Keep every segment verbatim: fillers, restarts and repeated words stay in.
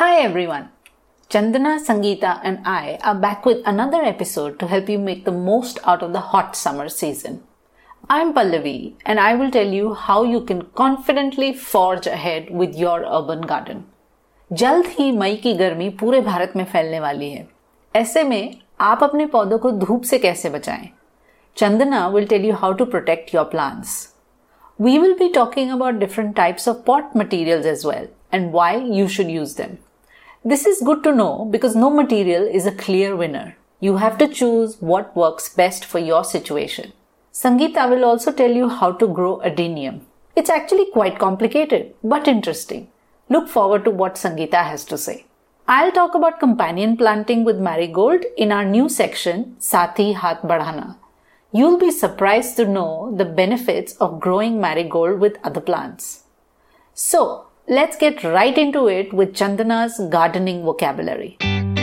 Hi everyone, Chandana, Sangeeta and I are back with another episode to help you make the most out of the hot summer season. I'm Pallavi and I will tell you how you can confidently forge ahead with your urban garden. जल्द ही मई की गर्मी पूरे भारत में फैलने वाली है. ऐसे में आप अपने पौधों को धूप से कैसे बचाएं? Chandana will tell you how to protect your plants. We will be talking about different types of pot materials as well and why you should use them. This is good to know because no material is a clear winner. You have to choose what works best for your situation. Sangeeta will also tell you how to grow adenium. It's actually quite complicated but interesting. Look forward to what Sangeeta has to say. I'll talk about companion planting with marigold in our new section, Saath Hi Haath Badhana. You'll be surprised to know the benefits of growing marigold with other plants. So, let's get right into it with Chandana's gardening vocabulary.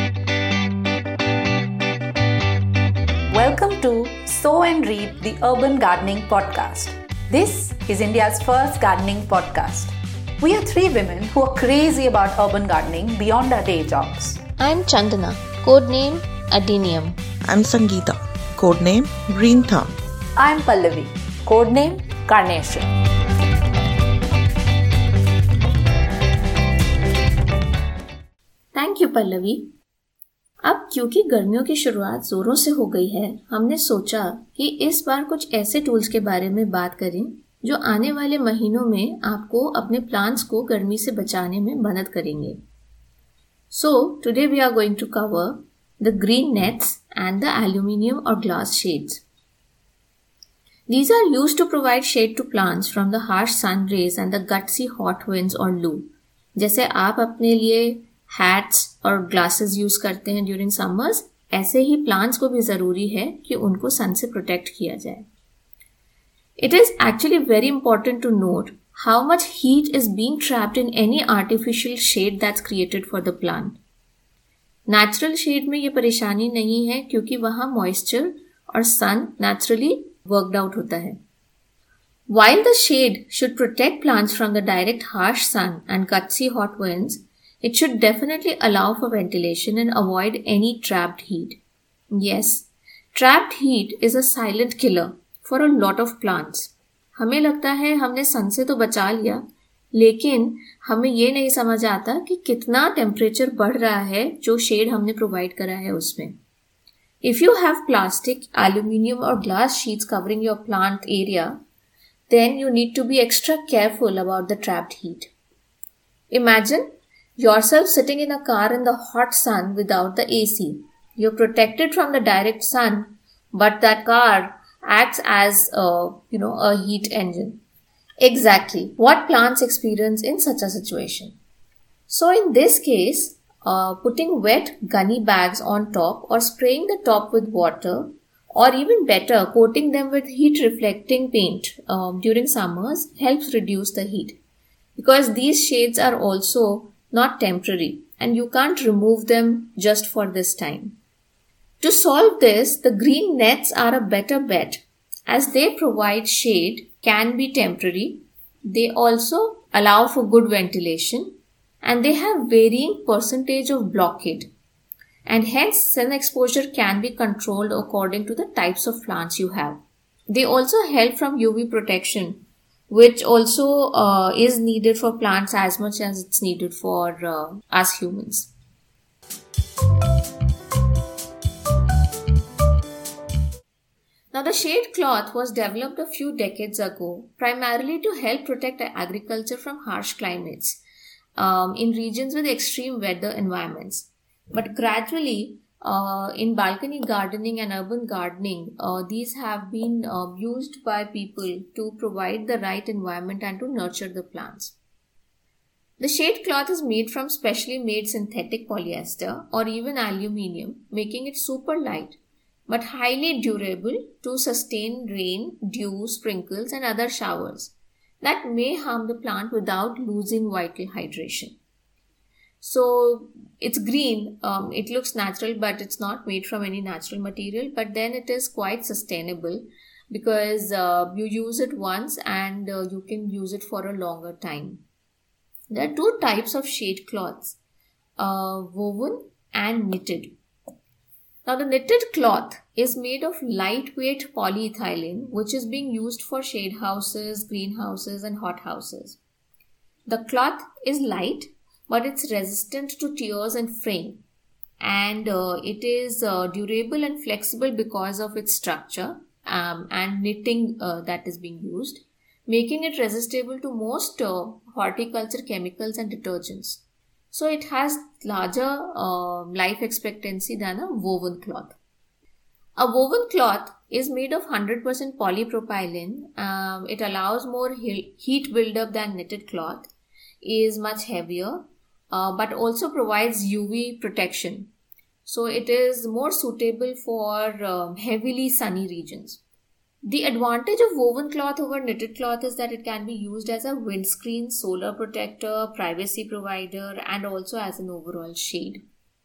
Welcome to Sow and Reap the Urban Gardening Podcast. This is India's first gardening podcast. We are three women who are crazy about urban gardening beyond our day jobs. I'm Chandana, codename Adenium. I'm Sangeeta, codename Green Thumb. I'm Pallavi, codename Carnation. Thank you Pallavi. अब क्योंकि गर्मियों की शुरुआत जोरों से हो गई है, हमने सोचा कि इस बार कुछ ऐसे टूल्स के बारे में बात करें जो आने वाले महीनों में आपको अपने प्लांट्स को गर्मी से बचाने में मदद करेंगे. So today we are going to cover the green nets and the aluminium और glass sheds. These are used to provide shade to plants from the harsh sun rays and the gutsy hot winds or loo. जैसे आप अपने लिए hats और glasses use करते हैं during summers, ऐसे ही plants को भी ज़रूरी है कि उनको sun से protect किया जाए. It is actually very important to note how much heat is being trapped in any artificial shade that's created for the plant. Natural shade में ये परेशानी नहीं है क्योंकि वहाँ moisture और sun naturally worked out होता है. While the shade should protect plants from the direct harsh sun and gutsy hot winds, it should definitely allow for ventilation and avoid any trapped heat. Yes, trapped heat is a silent killer for a lot of plants. हमें लगता है हमने सन से तो बचा लिया, लेकिन हमें ये नहीं समझ आता कि कितना टेम्परेचर बढ़ रहा है जो शेड हमने प्रोवाइड करा है उसमें. If you have plastic, aluminum or glass sheets covering your plant area, then you need to be extra careful about the trapped heat. Imagine yourself sitting in a car in the hot sun without the A C. You're protected from the direct sun, but that car acts as a, you know, a heat engine. Exactly what plants experience in such a situation. So in this case, Uh, putting wet gunny bags on top or spraying the top with water, or even better, coating them with heat reflecting paint um, during summers helps reduce the heat, because these shades are also not temporary and you can't remove them just for this time. To solve this, the green nets are a better bet as they provide shade, can be temporary. They also allow for good ventilation, and they have varying percentage of blockade, and hence sun exposure can be controlled according to the types of plants you have. They also help from U V protection, which also uh, is needed for plants as much as it's needed for uh, us humans. Now, the shade cloth was developed a few decades ago primarily to help protect agriculture from harsh climates Um, in regions with extreme weather environments. But gradually, uh, in balcony gardening and urban gardening, uh, these have been uh, used by people to provide the right environment and to nurture the plants. The shade cloth is made from specially made synthetic polyester or even aluminium, making it super light but highly durable to sustain rain, dew, sprinkles and other showers that may harm the plant without losing vital hydration. So it's green, um, it looks natural, but it's not made from any natural material, but then it is quite sustainable because uh, you use it once and uh, you can use it for a longer time. There are two types of shade cloths. uh, woven and knitted. Now the knitted cloth is made of lightweight polyethylene, which is being used for shade houses, greenhouses and hothouses. The cloth is light, but it's resistant to tears and fraying, and uh, it is uh, durable and flexible because of its structure um, and knitting uh, that is being used, making it resistible to most uh, horticulture chemicals and detergents. So it has larger uh, life expectancy than a woven cloth. A woven cloth is made of one hundred percent polypropylene. Um, it allows more he- heat buildup than knitted cloth, is much heavier, uh, but also provides U V protection. So it is more suitable for um, heavily sunny regions. The advantage of woven cloth over knitted cloth is that it can be used as a windscreen, solar protector, privacy provider, and also as an overall shade.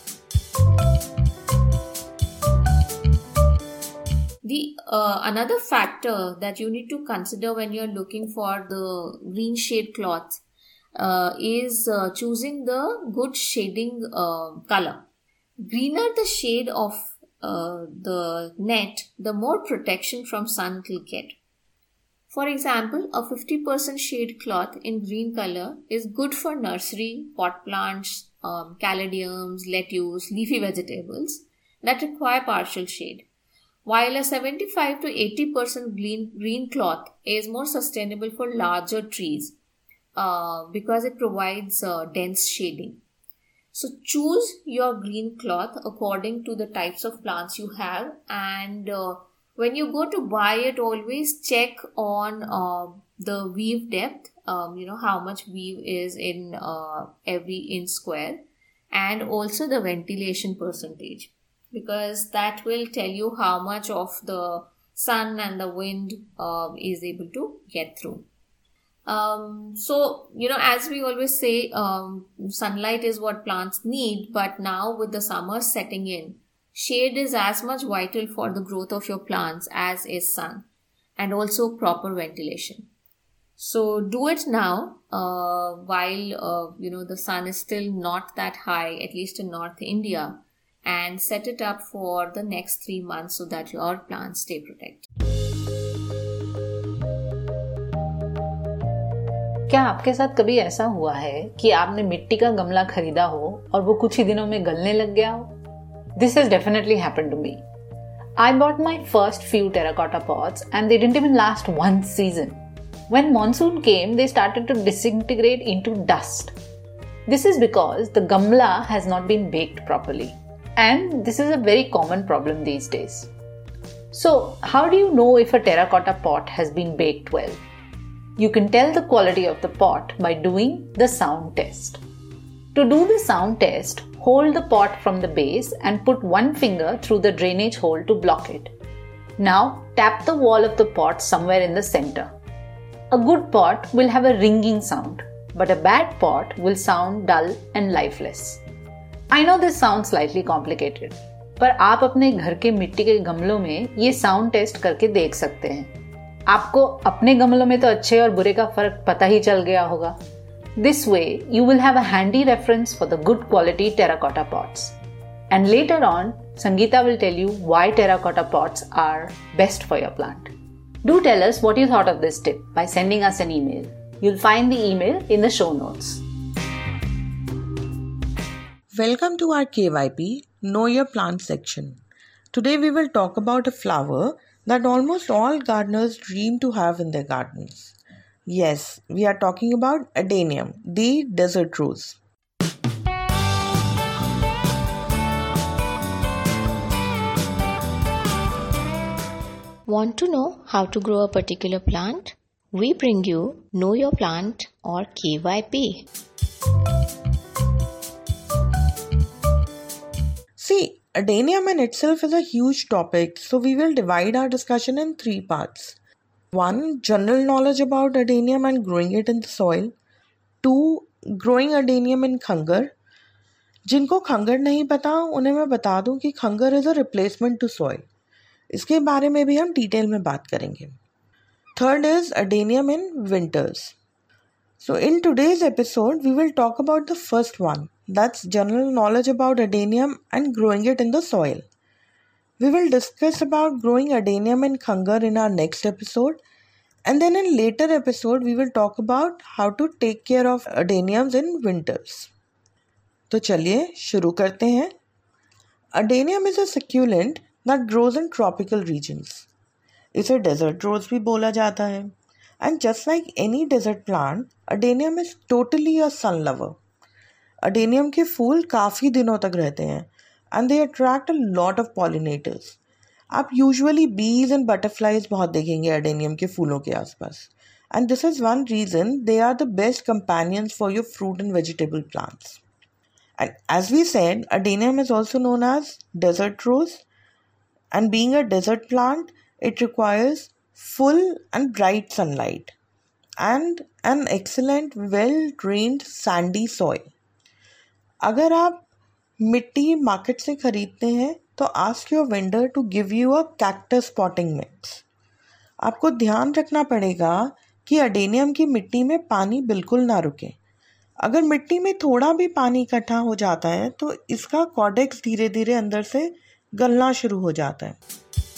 The uh, another factor that you need to consider when you're looking for the green shade cloth uh, is uh, choosing the good shading uh, color. Greener the shade of Uh, the net, the more protection from sun it will get. For example, a fifty percent shade cloth in green color is good for nursery, pot plants, um, caladiums, lettuce, leafy vegetables that require partial shade, while a seventy-five to eighty percent green, green cloth is more sustainable for larger trees uh, because it provides uh, dense shading. So choose your green cloth according to the types of plants you have, and uh, when you go to buy it, always check on uh, the weave depth, um, you know, how much weave is in uh, every inch square, and also the ventilation percentage, because that will tell you how much of the sun and the wind uh, is able to get through. Um, so, you know, as we always say, um, sunlight is what plants need, but now with the summer setting in, shade is as much vital for the growth of your plants as is sun, and also proper ventilation. So do it now uh, while, uh, you know, the sun is still not that high, at least in North India, and set it up for the next three months so that your plants stay protected. क्या आपके साथ कभी ऐसा हुआ है कि आपने मिट्टी का गमला खरीदा हो और वो कुछ ही दिनों में गलने लग गया हो? This has definitely happened to me. I bought my first few terracotta pots and they didn't even last one season. When monsoon came, they started to disintegrate into dust. This is because the gamla has not been baked properly. And this is a very common problem these days. So, how do you know if a terracotta pot has been baked well? You can tell the quality of the pot by doing the sound test. To do the sound test, hold the pot from the base and put one finger through the drainage hole to block it. Now tap the wall of the pot somewhere in the center. A good pot will have a ringing sound, but a bad pot will sound dull and lifeless. I know this sounds slightly complicated, पर आप अपने घर के मिट्टी के गमलों में ये साउंड टेस्ट करके देख सकते हैं. आपको अपने गमलों में तो अच्छे और बुरे का फर्क पता ही चल गया होगा. This way, you will have a handy reference for the good quality terracotta pots. And later on, Sangeeta will tell you why terracotta pots are best for your plant. Do tell us what you thought of this tip by sending us an email. You'll find the email in the show notes. Welcome to our K Y P Know Your Plant section. Today we will talk about a flower that almost all gardeners dream to have in their gardens. Yes, we are talking about Adenium, the desert rose. Want to know how to grow a particular plant? We bring you Know Your Plant or K Y P. See, Adenium in itself is a huge topic, so we will divide our discussion in three parts. One, general knowledge about Adenium and growing it in the soil. Two, growing Adenium in Khangar. जिनको खंगर नहीं पता उन्हें मैं बता दूं कि खंगर is a replacement to soil. इसके बारे में भी हम डिटेल में बात करेंगे. Third is Adenium in winters. So in today's episode, we will talk about the first one. That's general knowledge about adenium and growing it in the soil. We will discuss about growing adenium in Khangar in our next episode. And then in later episode, we will talk about how to take care of adeniums in winters. तो चलिए शुरू करते हैं. Adenium is a succulent that grows in tropical regions. इसे desert rose भी बोला जाता है. And just like any desert plant, adenium is totally a sun lover. Adenium के फूल काफ़ी दिनों तक रहते हैं and they attract a lot of pollinators. आप usually bees and butterflies बहुत देखेंगे adenium के फूलों के आसपास. And this is one reason they are the best companions for your fruit and vegetable plants. And as we said, adenium is also known as desert rose. And being a desert plant, it requires full and bright sunlight and an excellent well-drained sandy soil. अगर आप मिट्टी market से खरीदते हैं तो ask your vendor to give you a cactus potting mix. आपको ध्यान रखना पड़ेगा कि अडेनियम की मिट्टी में पानी बिल्कुल ना रुके. अगर मिट्टी में थोड़ा भी पानी इकट्ठा हो जाता है तो इसका कॉडेक्स धीरे धीरे अंदर से गलना शुरू हो जाता है.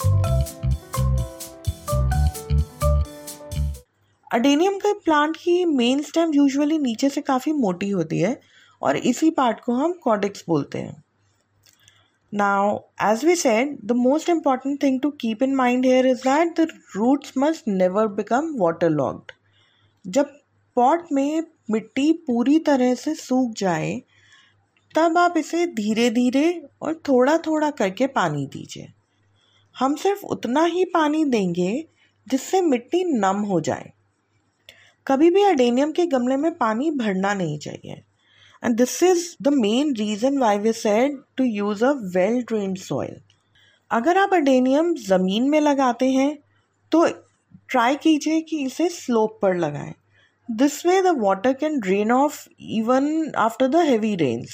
अडेनियम के प्लांट की मेन स्टेम यूजुअली नीचे से काफ़ी मोटी होती है और इसी पार्ट को हम कॉडेक्स बोलते हैं. Now, as we said, the most important thing to keep in mind here is that the roots must never become waterlogged. जब पॉट में मिट्टी पूरी तरह से सूख जाए तब आप इसे धीरे धीरे और थोड़ा थोड़ा करके पानी दीजिए. हम सिर्फ उतना ही पानी देंगे जिससे मिट्टी नम हो जाए. कभी भी अडेनियम के गमले में पानी भरना नहीं चाहिए. And this is the main reason why we said to use a well-drained soil. अगर आप अडेनियम ज़मीन में लगाते हैं तो ट्राई कीजिए कि इसे स्लोप पर लगाएं. This way the water can drain off even after the heavy rains.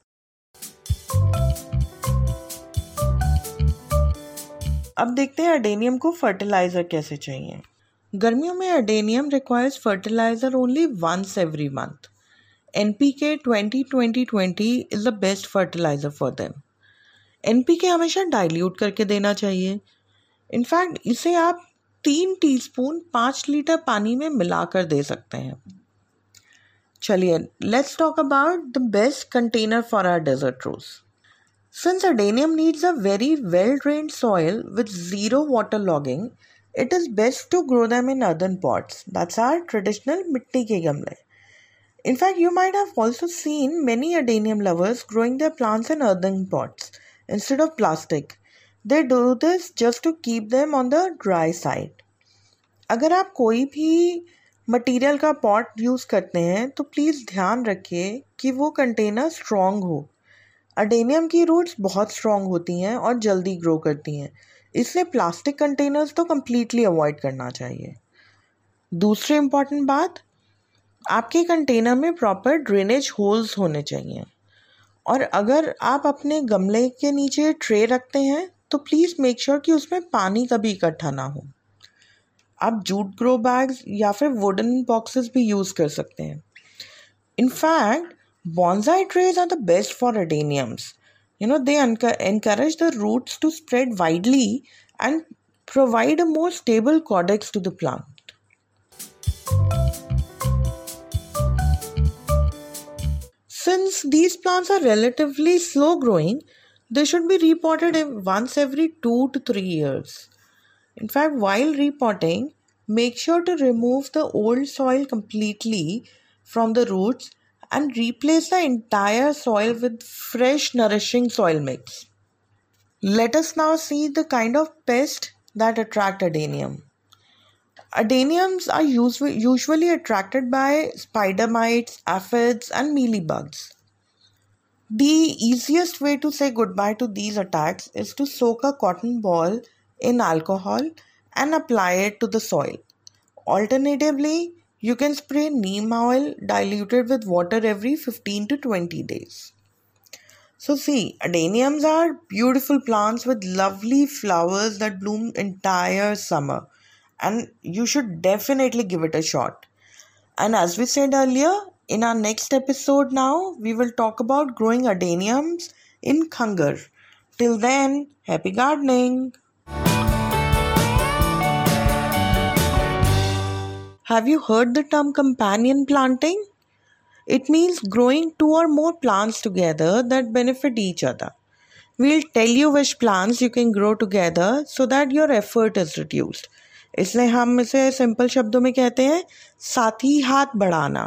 अब देखते हैं अडेनियम को फर्टिलाइज़र कैसे चाहिए. गर्मियों में adenium requires fertilizer only once every month. N P K twenty twenty twenty is the best fertilizer for them. N P K हमेशा dilute करके देना चाहिए. इनफैक्ट इसे आप तीन टीस्पून पाँच लीटर पानी में मिलाकर दे सकते हैं. चलिए let's talk about the best container for our desert rose. Since adenium needs a very well drained soil with zero water logging, it is best to grow them in earthen pots. That's our traditional मिट्टी के गमले. In fact, you might have also seen many adenium lovers growing their plants in earthen pots instead of plastic. They do this just to keep them on the dry side. अगर आप कोई भी material का pot use करते हैं तो please ध्यान रखिए कि वो कंटेनर स्ट्रॉन्ग हो. अडेनियम की रूट्स बहुत स्ट्रॉन्ग होती हैं और जल्दी ग्रो करती हैं, इसलिए प्लास्टिक कंटेनर्स तो कम्प्लीटली अवॉइड करना चाहिए. दूसरी इम्पॉर्टेंट बात, आपके कंटेनर में प्रॉपर ड्रेनेज होल्स होने चाहिए. और अगर आप अपने गमले के नीचे ट्रे रखते हैं तो प्लीज़ मेक श्योर कि उसमें पानी कभी इकट्ठा ना हो. आप जूट ग्रो बैग्स या फिर वुडन बॉक्सेस भी यूज़ कर सकते हैं. In fact bonsai trays are the best for adeniums. You know, they encourage the roots to spread widely and provide a more stable caudex to the plant. Since these plants are relatively slow growing, they should be repotted once every two to three years. In fact, while repotting, make sure to remove the old soil completely from the roots and replace the entire soil with fresh nourishing soil mix. Let us now see the kind of pests that attract adenium. Adeniums are usually attracted by spider mites, aphids and mealybugs. The easiest way to say goodbye to these attacks is to soak a cotton ball in alcohol and apply it to the soil. Alternatively, you can spray neem oil diluted with water every fifteen to twenty days. So see, adeniums are beautiful plants with lovely flowers that bloom entire summer, and you should definitely give it a shot. And as we said earlier, in our next episode now, we will talk about growing adeniums in Khangar. Till then, happy gardening! Have you heard the term companion planting? It means growing two or more plants together that benefit each other. We'll tell you which plants you can grow together so that your effort is reduced. इसलिए हम इसे simple शब्दों में कहते हैं साथी हाथ बढ़ाना.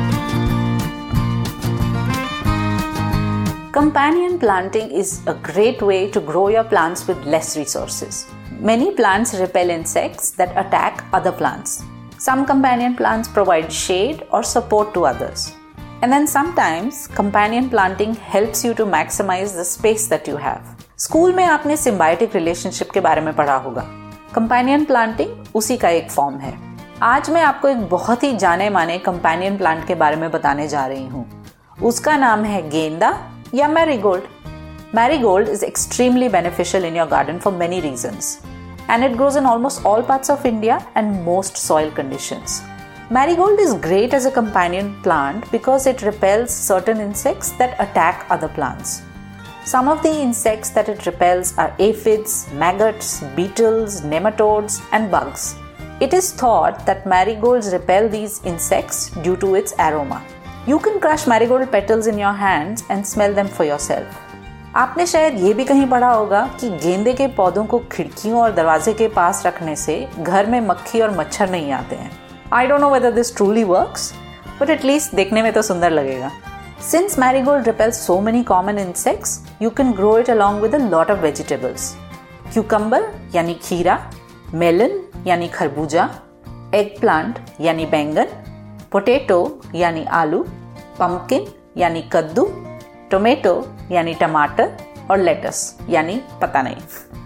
Companion planting is a great way to grow your plants with less resources. Many plants repel insects that attack other plants. Some companion plants provide shade or support to others. And then sometimes companion planting helps you to maximize the space that you have. School में आपने symbiotic relationship के बारे में पढ़ा होगा. Companion planting उसी का एक फॉर्म है. आज मैं आपको एक बहुत ही जाने माने companion plant के बारे में बताने जा रही हूँ. उसका नाम है गेंदा या marigold. Marigold is extremely beneficial in your garden for many reasons. And it grows in almost all parts of India and most soil conditions. Marigold is great as a companion plant because it repels certain insects that attack other plants. Some of the insects that it repels are aphids, maggots, beetles, nematodes, and bugs. It is thought that marigolds repel these insects due to its aroma. You can crush marigold petals in your hands and smell them for yourself. आपने शायद ये भी कहीं पढ़ा होगा कि गेंदे के पौधों को खिड़कियों और दरवाजे के पास रखने से घर में मक्खी और मच्छर नहीं आते हैं. I don't know whether this truly works, but at least देखने में तो सुंदर लगेगा. Since marigold repels so many common insects, you can grow it along with a lot of vegetables. Cucumber यानी खीरा, melon यानी खरबूजा, eggplant यानी बैंगन, potato यानी आलू, pumpkin यानी कद्दू, टोमेटो यानी टमाटर और लेटस यानी पता नहीं.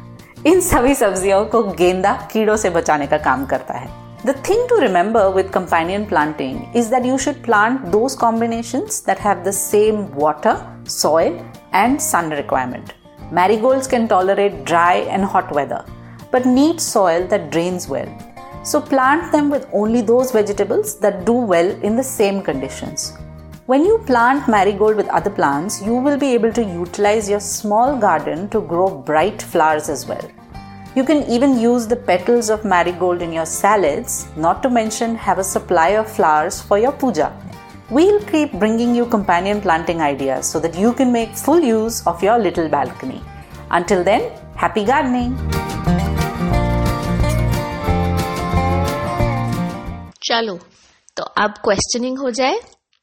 इन सभी सब्जियों को गेंदा कीड़ों से बचाने का काम करता है. The thing to remember with companion planting is that you should plant those combinations that have the same water, soil and sun requirement. Marigolds can tolerate dry and hot weather, but need soil that drains well. So plant them with only those vegetables that do well in the same conditions. When you plant marigold with other plants, you will be able to utilize your small garden to grow bright flowers as well. You can even use the petals of marigold in your salads, not to mention have a supply of flowers for your puja. We'll keep bringing you companion planting ideas so that you can make full use of your little balcony. Until then, happy gardening! चलो, तो अब questioning हो जाए.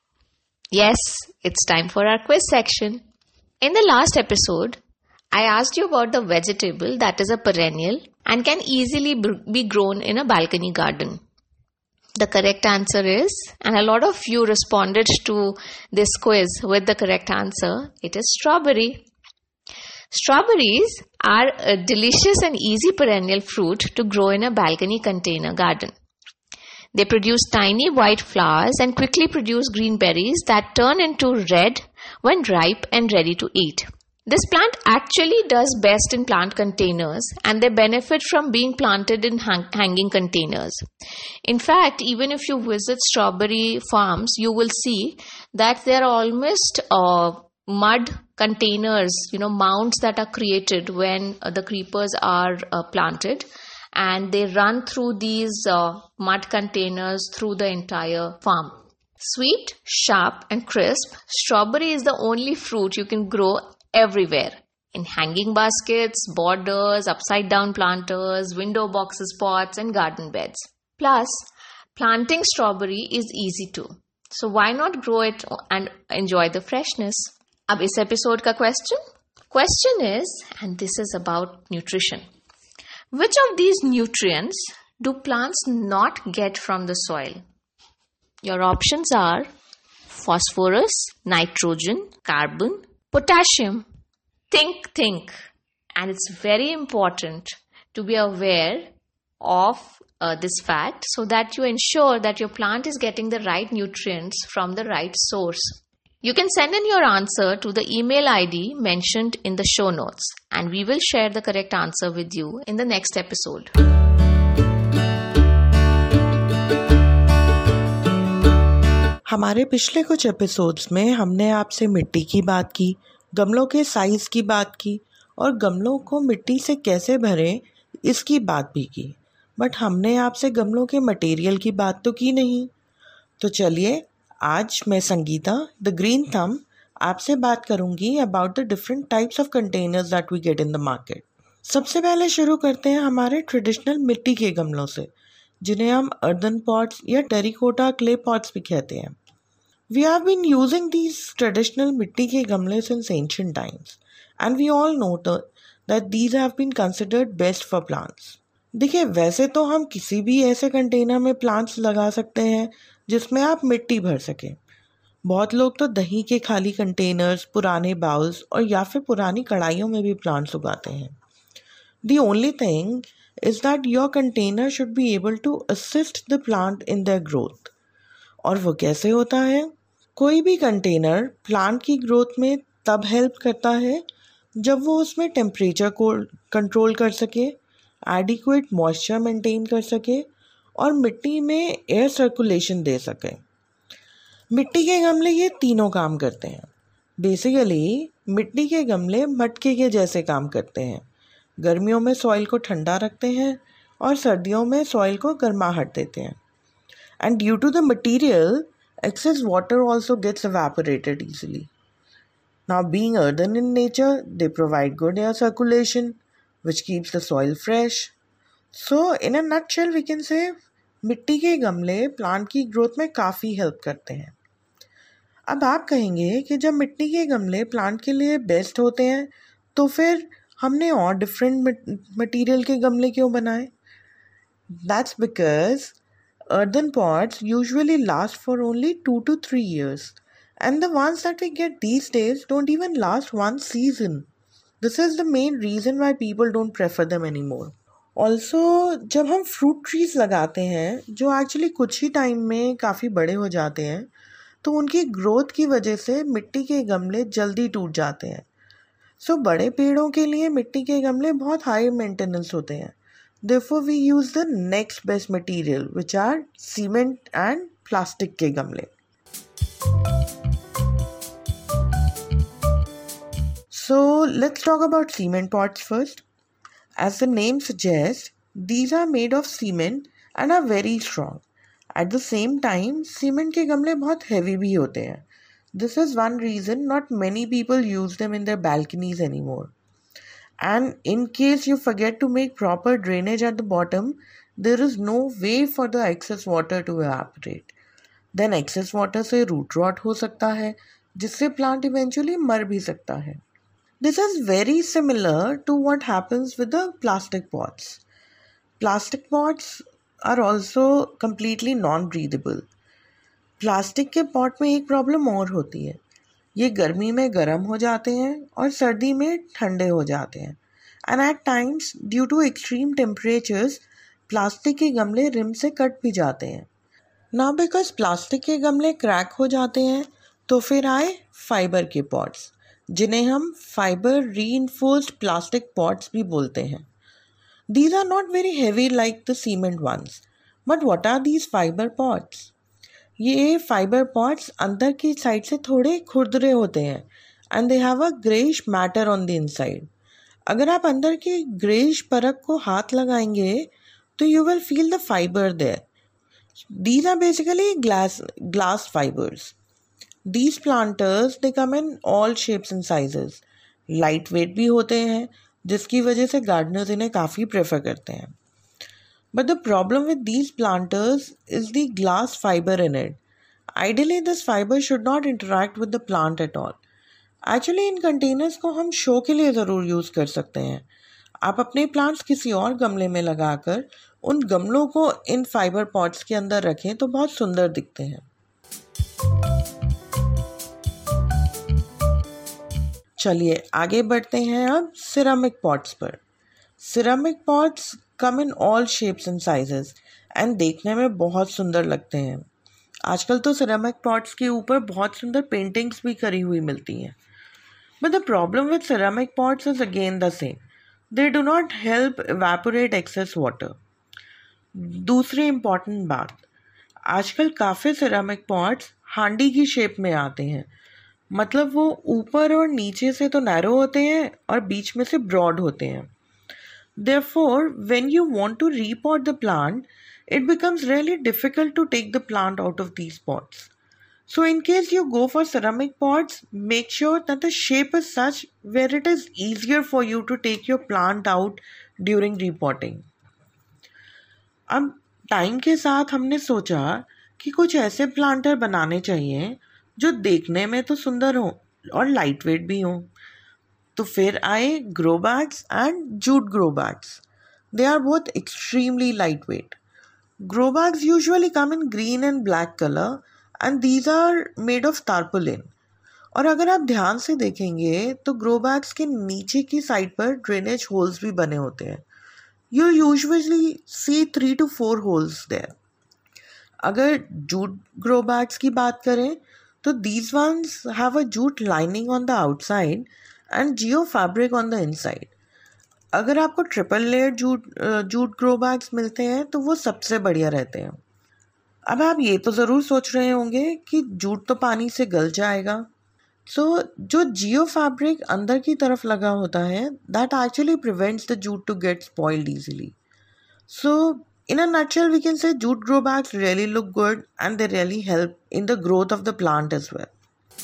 Yes, it's time for our quiz section. In the last episode, I asked you about the vegetable that is a perennial and can easily be grown in a balcony garden. The correct answer is, and a lot of you responded to this quiz with the correct answer, it is strawberry. Strawberries are a delicious and easy perennial fruit to grow in a balcony container garden. They produce tiny white flowers and quickly produce green berries that turn into red when ripe and ready to eat. This plant actually does best in plant containers and they benefit from being planted in hang- hanging containers. In fact, even if you visit strawberry farms, you will see that there are almost uh, mud containers, you know, mounds that are created when uh, the creepers are uh, planted. And they run through these uh, mud containers through the entire farm. Sweet, sharp and crisp, strawberry is the only fruit you can grow everywhere. In hanging baskets, borders, upside down planters, window boxes, pots and garden beds. Plus, planting strawberry is easy too. So why not grow it and enjoy the freshness? Ab is episode ka question? Question is, and this is about nutrition. Which of these nutrients do plants not get from the soil? Your options are phosphorus, nitrogen, carbon, potassium. Think, think. And it's very important to be aware of uh, this fact so that you ensure that your plant is getting the right nutrients from the right source. You can send in your answer to the email I D mentioned in the show notes and we will share the correct answer with you in the next episode. हमारे पिछले कुछ episodes में हमने आपसे मिट्टी की बात की, गमलों के साइज़ की बात की और गमलों को मिट्टी से कैसे भरें इसकी बात भी की। बट हमने आपसे गमलों के मटेरियल की बात तो की नहीं। तो चलिए आज मैं संगीता द ग्रीन थंब आपसे बात करूंगी about the different types of containers that we get in the market. सबसे पहले शुरू करते हैं हमारे ट्रेडिशनल मिट्टी के गमलों से, जिन्हें हम अर्दन पॉट्स या टेरिकोटा क्ले पॉट्स भी कहते हैं। We have been using these traditional मिट्टी के गमले since ancient times and we all know that these have been considered best for plants. देखिए, वैसे तो हम किसी भी ऐसे कंटेनर में प्लांट्स लगा सकते हैं जिसमें आप मिट्टी भर सकें। बहुत लोग तो दही के खाली कंटेनर्स, पुराने बाउल्स और या फिर पुरानी कढ़ाइयों में भी प्लांट्स उगाते हैं। The only thing is that your container should be able to assist the plant in their growth. और वो कैसे होता है? कोई भी कंटेनर प्लांट की ग्रोथ में तब हेल्प करता है जब वो उसमें टेम्परेचर को कंट्रोल कर सके, एडिक्वेट मॉइस्चर मेंटेन कर सके और मिट्टी में एयर सर्कुलेशन दे सके। मिट्टी के गमले ये तीनों काम करते हैं। बेसिकली मिट्टी के गमले मटके के जैसे काम करते हैं। गर्मियों में सॉइल को ठंडा रखते हैं और सर्दियों में सॉइल को गर्माहट देते हैं। And due to the material, excess water also gets evaporated easily. Now, being earthen in nature, they provide good air circulation, which keeps the soil fresh. So, in a nutshell, we can say, मिट्टी के गमले plant की growth में काफ़ी help करते हैं। अब आप कहेंगे कि जब मिट्टी के गमले प्लांट के लिए बेस्ट होते हैं, तो फिर हमने और डिफरेंट मटेरियल के गमले क्यों बनाए? That's because earthen pots usually last for only two to three years, and the ones that we get these days don't even last one season. This is the main reason why people don't prefer them anymore. Also, जब हम fruit trees लगाते हैं जो actually कुछ ही time में काफ़ी बड़े हो जाते हैं, तो उनकी ग्रोथ की वजह से मिट्टी के गमले जल्दी टूट जाते हैं। सो so, बड़े पेड़ों के लिए मिट्टी के गमले बहुत हाई मेंटेनेंस होते हैं। Therefore, we use the next best material, which are cement and plastic के गमले। So, let's talk about cement pots first. As the name suggests, these are made of cement and are very strong. At the same time, cement के गमले बहुत heavy भी होते हैं। This is one reason not many people use them in their balconies anymore. And in case you forget to make proper drainage at the bottom, there is no way for the excess water to evaporate. Then excess water से root rot हो सकता है, जिससे plant eventually मर भी सकता है। This is very similar to what happens with the plastic pots. Plastic pots are also completely non-breathable. Plastic के पॉट में एक प्रॉब्लम और होती है, ये गर्मी में गर्म हो जाते हैं और सर्दी में ठंडे हो जाते हैं। And at times due to extreme temperatures plastic के गमले रिम से कट भी जाते हैं। ना बिकॉज प्लास्टिक के गमले क्रैक हो जाते हैं, तो फिर आए फाइबर के पॉट्स, जिन्हें हम फाइबर रीइंफोर्स्ड प्लास्टिक पॉट्स भी बोलते हैं। These are not very heavy like the cement ones, but what are these fibre pots? ये फाइबर पॉट्स अंदर की साइड से थोड़े खुरदरे होते हैं and they have a greyish matter on the inside. अगर आप अंदर की ग्रेइश परत को हाथ लगाएंगे तो you will feel the fibre there. These are basically glass glass fibres. These planters they come in all shapes and sizes. Light weight भी होते हैं, जिसकी वजह से गार्डनर्स इन्हें काफ़ी प्रेफर करते हैं। But the problem with these planters is the glass fiber in it. Ideally, this fiber should not interact with the plant at all. Actually, in containers को हम शो के लिए ज़रूर यूज़ कर सकते हैं। आप अपने प्लांट्स किसी और गमले में लगाकर उन गमलों को इन फाइबर पॉट्स के अंदर रखें तो बहुत सुंदर दिखते हैं। चलिए आगे बढ़ते हैं अब सिरेमिक पॉट्स पर। Ceramic pots come in all shapes and sizes and देखने में बहुत सुंदर लगते हैं। आजकल तो सिरेमिक पॉट्स के ऊपर बहुत सुंदर पेंटिंग्स भी करी हुई मिलती हैं। But the problem with ceramic pots is again the same, they do not help evaporate excess water. दूसरी इम्पॉर्टेंट बात, आजकल काफ़ी सिरेमिक पॉट्स हांडी की शेप में आते हैं, मतलब वो ऊपर और नीचे से तो नैरो होते हैं और बीच में से ब्रॉड होते हैं. Therefore, when you want to repot the plant, it becomes really difficult to take the plant out of these pots. So in case you go for ceramic pots, make sure that the shape is such where it is easier for you to take your plant out during repotting. अब time के साथ हमने सोचा कि कुछ ऐसे planter बनाने चाहिए जो देखने में तो सुंदर हो और लाइट वेट भी हो. तो फिर आए grow bags and jute grow bags. They are both extremely light weight. Grow bags usually come in green and black colour and these are made of tarpaulin. और अगर आप ध्यान से देखेंगे तो ग्रो बैग्स के नीचे की साइड पर ड्रेनेज होल्स भी बने होते हैं. You usually see three to four holes there. अगर जूट ग्रो बैग्स की बात करें तो these ones have a jute lining on the outside and geo fabric on the inside. अगर आपको triple layer jute jute grow bags मिलते हैं तो वो सबसे बढ़िया रहते हैं. अब आप ये तो ज़रूर सोच रहे होंगे कि जूट तो पानी से गल जाएगा. सो so, जो जियो फैब्रिक अंदर की तरफ लगा होता है that actually prevents the jute to get spoiled easily. So in a nutshell we can say jute grow bags really look good and they really help in the growth of the plant as well.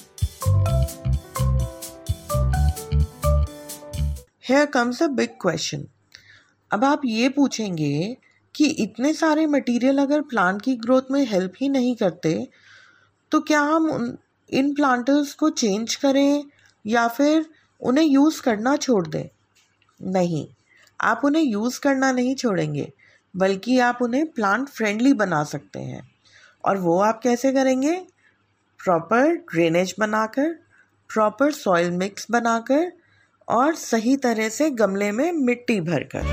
Here comes a big question. अब आप ये पूछेंगे कि इतने सारे material अगर plant की growth में हेल्प ही नहीं करते तो क्या हम उन इन प्लांटर्स को चेंज करें या फिर उन्हें यूज़ करना छोड़ दें? नहीं, आप उन्हें यूज़ करना नहीं छोड़ेंगे, बल्कि आप उन्हें प्लांट फ्रेंडली बना सकते हैं. और वो आप कैसे करेंगे? प्रॉपर ड्रेनेज बनाकर, प्रॉपर सॉइल मिक्स बनाकर और सही तरह से गमले में मिट्टी भरकर.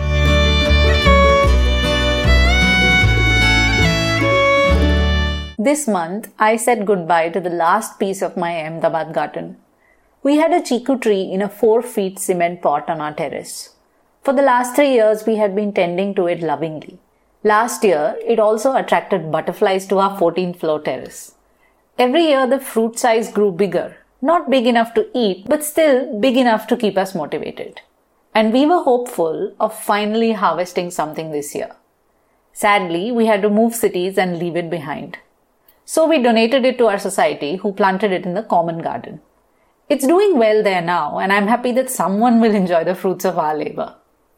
This month, I said goodbye to the last piece of my Ahmedabad garden. We had a chiku tree in a four feet cement pot on our terrace. For the last three years, we had been tending to it lovingly. Last year, it also attracted butterflies to our fourteenth floor terrace. Every year, the fruit size grew bigger. Not big enough to eat, but still big enough to keep us motivated. And we were hopeful of finally harvesting something this year. Sadly, we had to move cities and leave it behind. So we donated it to our society, who planted it in the common garden. It's doing well there now, and I'm happy that someone will enjoy the fruits of our labor.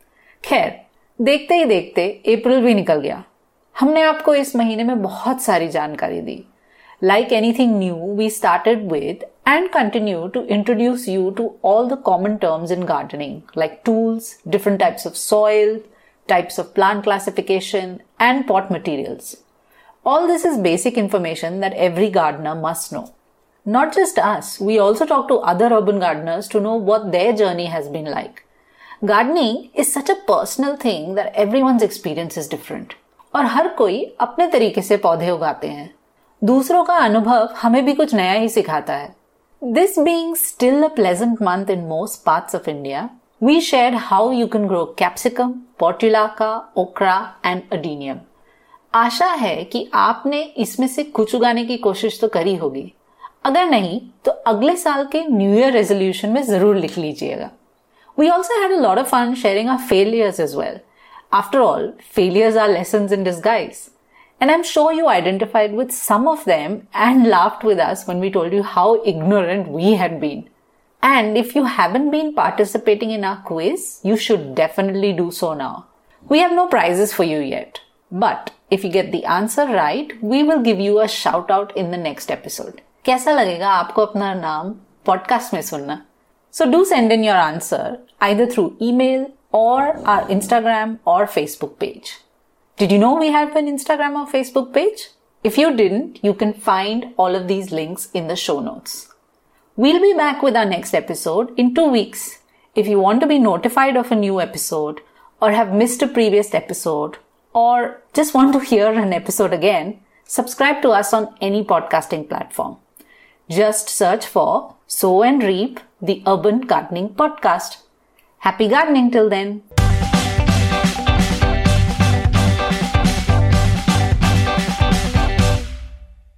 खैर, देखते ही देखते अप्रैल भी निकल गया. हमने आपको इस महीने में बहुत सारी जानकारी दी. Like anything new, we started with and continue to introduce you to all the common terms in gardening, like tools, different types of soil, types of plant classification, and pot materials. All this is basic information that every gardener must know. Not just us, we also talk to other urban gardeners to know what their journey has been like. Gardening is such a personal thing that everyone's experience is different. और हर कोई अपने तरीके से पौधे उगाते हैं. दूसरों का अनुभव हमें भी कुछ नया ही सिखाता है. This being still a pleasant month in most parts of India, we shared how you can grow capsicum, portulaca, okra and adenium. आशा है कि आपने इसमें से कुछ उगाने की कोशिश तो करी होगी. अगर नहीं तो अगले साल के न्यू ईयर रेजोल्यूशन में जरूर लिख लीजिएगा. We also had a lot of fun sharing our failures as well. After all, failures are lessons in disguise. And I'm sure you identified with some of them and laughed with us when we told you how ignorant we had been. And if you haven't been participating in our quiz, you should definitely do so now. We have no prizes for you yet. But if you get the answer right, we will give you a shout out in the next episode. कैसा लगेगा आपको अपना नाम podcast में सुनना? So do send in your answer either through email or our Instagram or Facebook page. Did you know we have an Instagram or Facebook page? If you didn't, you can find all of these links in the show notes. We'll be back with our next episode in two weeks. If you want to be notified of a new episode or have missed a previous episode or just want to hear an episode again, subscribe to us on any podcasting platform. Just search for Sow and Reap, the Urban Gardening Podcast. Happy gardening till then.